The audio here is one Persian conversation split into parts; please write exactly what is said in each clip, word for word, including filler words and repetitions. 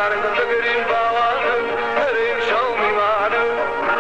تیار بگرین باوانم هریم شو میمانم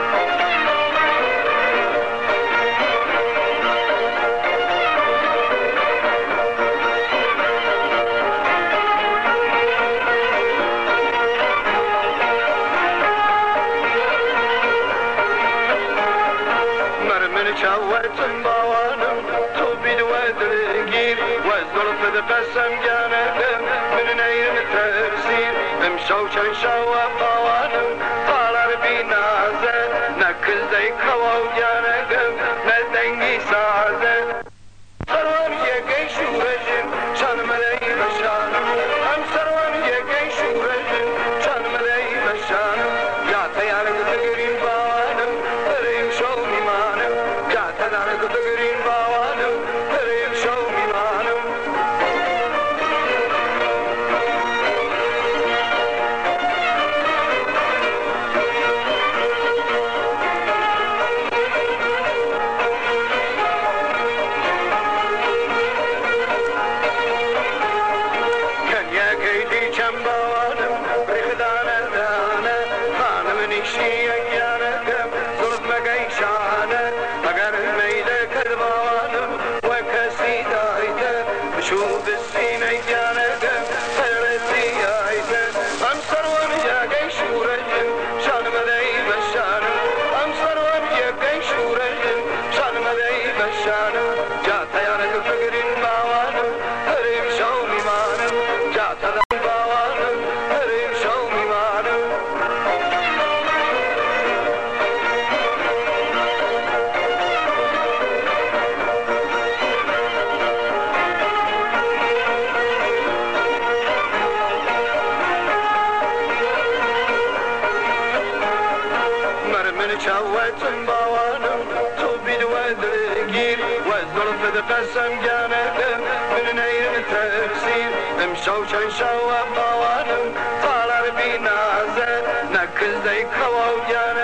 مرمن چاوتم باوانم تو بید و دلگیر و ظلف دقسم جانکم من نیم تفسیر امشو چند شو باوانم طالر بی نازه نکل دی کواو جانکم ندنگی سازه سروان یکی شورشم چند ملی بشانم هم سروان یکی شورشم چند ملی بشانم یا تیار بگرین باوانم هریم شو میمانم یا تیار بگرین باوانم هریم شو میمانم شوف السينة جانقم خيرتي عيدم أمسر ونجا قيش ورجم شان مذي بشانم أمسر ونجا قيش ورجم شان مذي بشانم جات يارك فقر باوانم هريم شو ميمانم جات ذا باوانم هريم شو ميمانم من چاوتم باوانم تو بید و دلگیر و ظلف دقسم جانکم من نیم تفسیر امشو چند شو باوانم طالر بی نازه نکل دی کواو جانکم